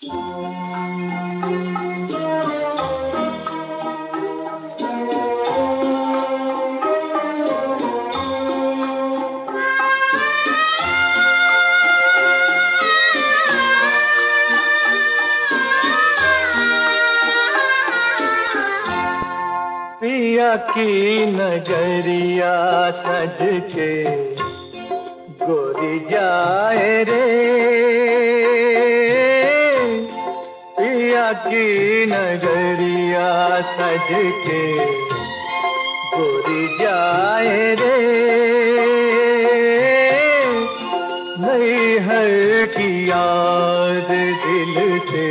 पिया की नगरिया सज के गोरी जाए रे, पिया की नगरिया सज के गोरी जाए रे, नैहर की याद दिल से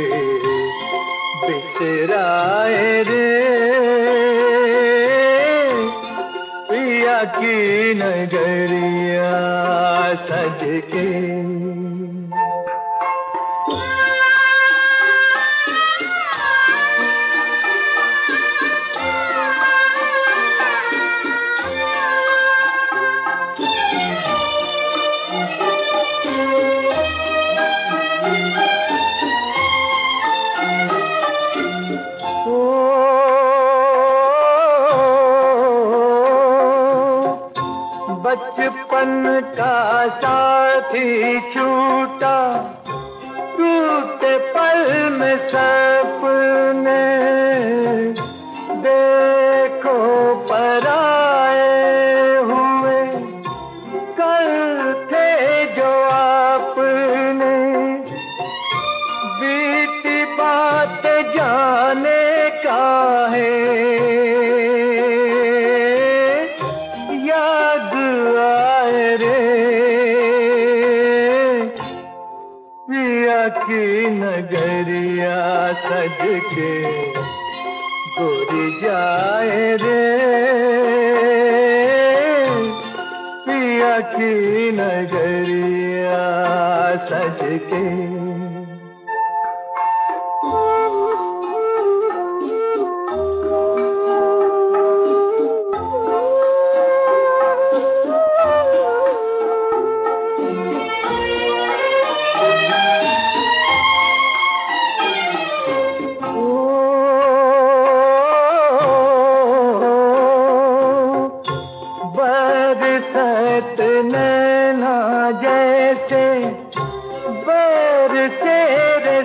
बिसराए रे, पिया की नगरिया सज के। बचपन का साथी छूटा, टूटे पल में सपने, देखो पराए हुए कल थे जो आपने, बीती बात जाने का है, याद आए रे, पिया की नगरिया सज के गोरी जाए रे, पिया की नगरिया सज के। बरसत नैना जैसे बरसे रे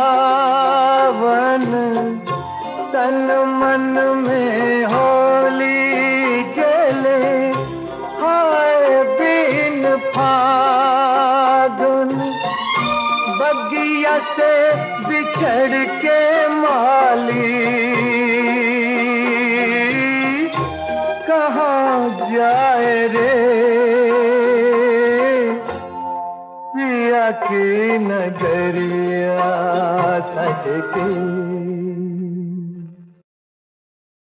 सावन, तन मन में होली जले, हाय बिन फागुन, बगिया से बिछड़ के माली कहाँ जाए रे, पिया की नगरिया सज के।